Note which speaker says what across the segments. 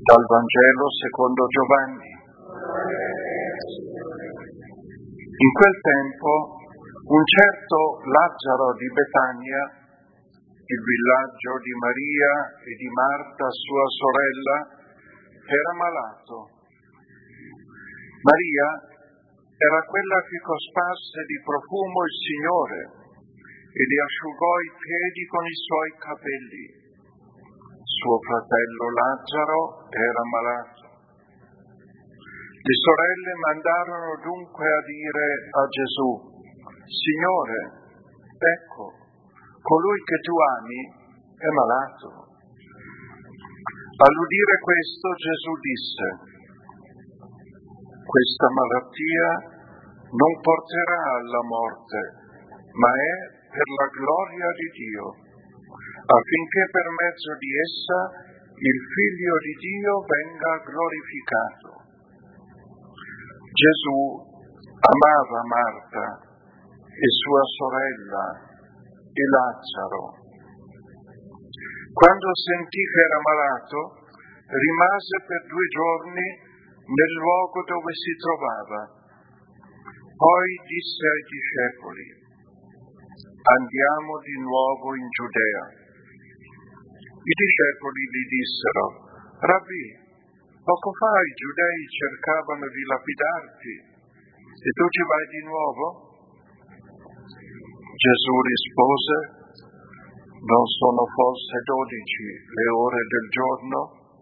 Speaker 1: Dal Vangelo secondo Giovanni. In quel tempo un certo Lazzaro di Betania, il villaggio di Maria e di Marta, sua sorella, era malato. Maria era quella che cosparse di profumo il Signore e gli asciugò i piedi con i suoi capelli. Suo fratello Lazzaro era malato. Le sorelle mandarono dunque a dire a Gesù: Signore, ecco, colui che tu ami è malato. All'udire questo Gesù disse: questa malattia non porterà alla morte, ma è per la gloria di Dio, affinché per mezzo di essa il Figlio di Dio venga glorificato. Gesù amava Marta e sua sorella e Lazzaro. Quando sentì che era malato, rimase per 2 giorni nel luogo dove si trovava. Poi disse ai discepoli: andiamo di nuovo in Giudea. I discepoli gli dissero: Rabbì, poco fa i giudei cercavano di lapidarti e tu ci vai di nuovo? Gesù rispose: non sono forse 12 le ore del giorno?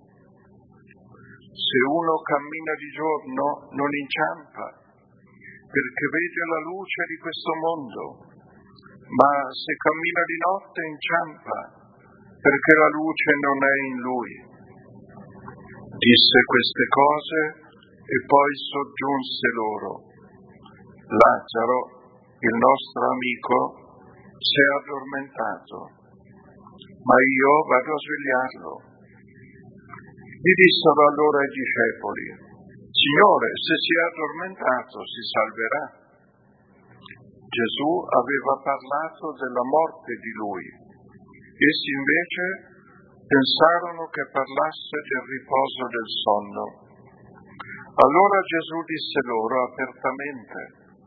Speaker 1: Se uno cammina di giorno non inciampa, perché vede la luce di questo mondo, ma se cammina di notte inciampa, perché la luce non è in lui. Disse queste cose e poi soggiunse loro: Lazzaro, il nostro amico, si è addormentato, ma io vado a svegliarlo. Gli dissero allora i discepoli: Signore, se si è addormentato si salverà. Gesù aveva parlato della morte di lui. Essi invece pensarono che parlasse del riposo del sonno. Allora Gesù disse loro apertamente: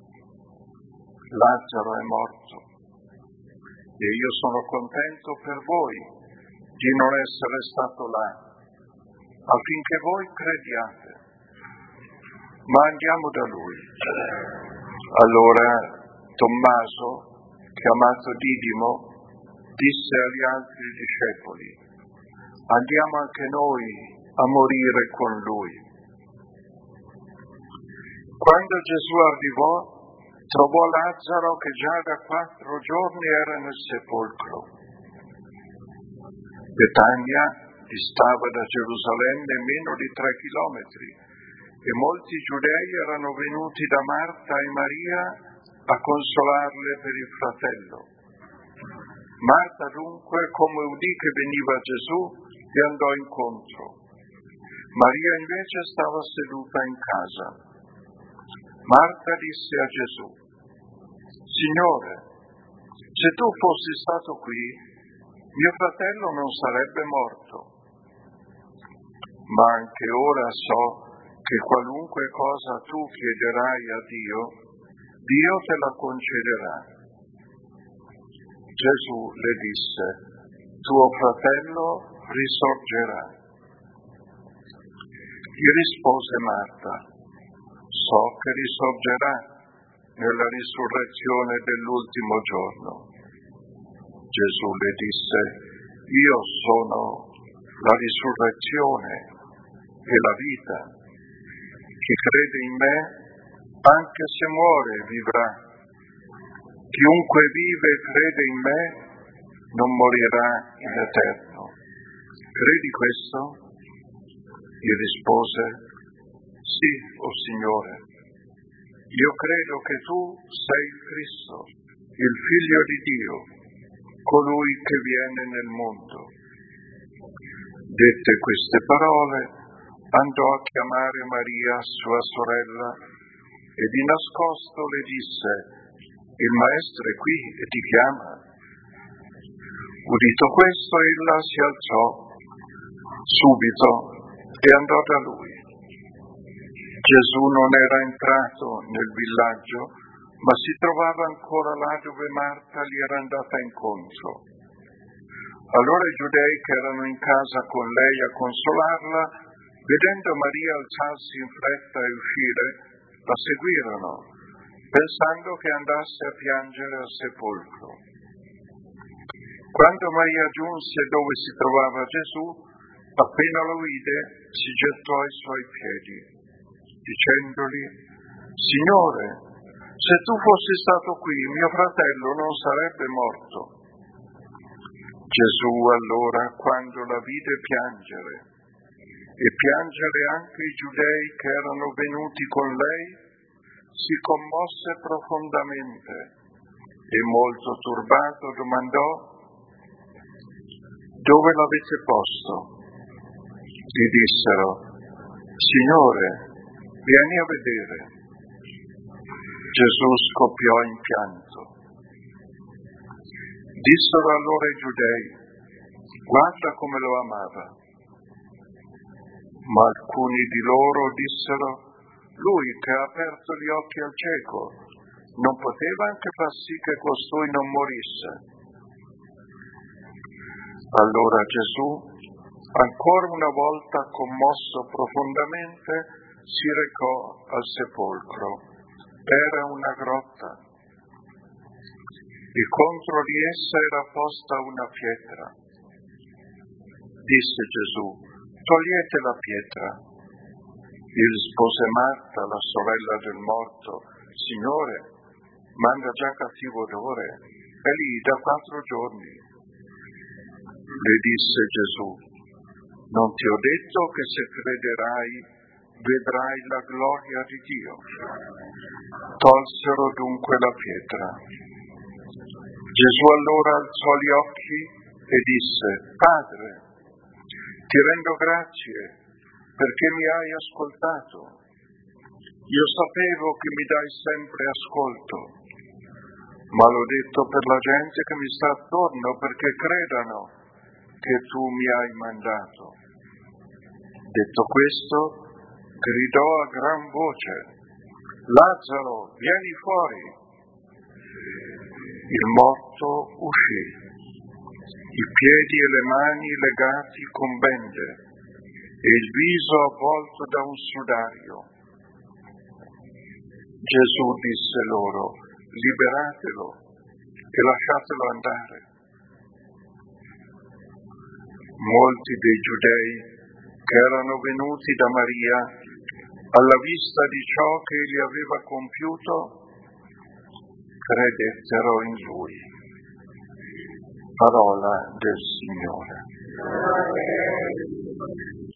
Speaker 1: Lazzaro è morto e io sono contento per voi di non essere stato là, affinché voi crediate. Ma andiamo da lui. Allora Tommaso, chiamato Didimo, disse agli altri discepoli: andiamo anche noi a morire con lui. Quando Gesù arrivò, trovò Lazzaro che già da 4 giorni era nel sepolcro. Betania distava da Gerusalemme meno di 3 chilometri e molti giudei erano venuti da Marta e Maria a consolarle per il fratello. Marta dunque, come udì che veniva Gesù, gli andò incontro. Maria invece stava seduta in casa. Marta disse a Gesù: Signore, se tu fossi stato qui, mio fratello non sarebbe morto. Ma anche ora so che qualunque cosa tu chiederai a Dio, Dio te la concederà. Gesù le disse: tuo fratello risorgerà. Gli rispose Marta: so che risorgerà nella risurrezione dell'ultimo giorno. Gesù le disse: io sono la risurrezione e la vita. Chi crede in me, anche se muore, vivrà. Chiunque vive e crede in me non morirà in eterno. Credi questo? Gli rispose: sì, o Signore. Io credo che tu sei il Cristo, il Figlio di Dio, colui che viene nel mondo. Dette queste parole, andò a chiamare Maria, sua sorella, e di nascosto le disse: il Maestro è qui e ti chiama. Udito questo, ella si alzò. Subito e andò da lui. Gesù non era entrato nel villaggio, ma si trovava ancora là dove Marta gli era andata incontro. Allora i giudei che erano in casa con lei a consolarla, vedendo Maria alzarsi in fretta e uscire, la seguirono, pensando che andasse a piangere al sepolcro. Quando Maria giunse dove si trovava Gesù, appena lo vide, si gettò ai suoi piedi, dicendogli: Signore, se tu fossi stato qui, mio fratello non sarebbe morto. Gesù allora, quando la vide piangere, e piangere anche i giudei che erano venuti con lei, si commosse profondamente e molto turbato domandò: Dove l'avete posto? Gli dissero: Signore, vieni a vedere. Gesù scoppiò in pianto. Dissero allora i giudei: Guarda come lo amava. Ma alcuni di loro dissero: Lui che ha aperto gli occhi al cieco, non poteva anche far sì che costui non morisse? Allora Gesù, ancora una volta commosso profondamente, si recò al sepolcro. Era una grotta e contro di essa era posta una pietra. Disse Gesù: Togliete la pietra. Gli rispose Marta, la sorella del morto: Signore, manda già cattivo odore, è lì da 4 giorni. Le disse Gesù: Non ti ho detto che se crederai vedrai la gloria di Dio? Tolsero dunque la pietra. Gesù allora alzò gli occhi e disse: Padre, ti rendo grazie perché mi hai ascoltato. Io sapevo che mi dai sempre ascolto, ma l'ho detto per la gente che mi sta attorno, perché credano che tu mi hai mandato. Detto questo, gridò a gran voce: Lazzaro, vieni fuori. Il morto uscì, i piedi e le mani legati con bende e il viso avvolto da un sudario. Gesù disse loro: Liberatelo e lasciatelo andare. Molti dei giudei che erano venuti da Maria, alla vista di ciò che egli aveva compiuto, credettero in lui. Parola del Signore.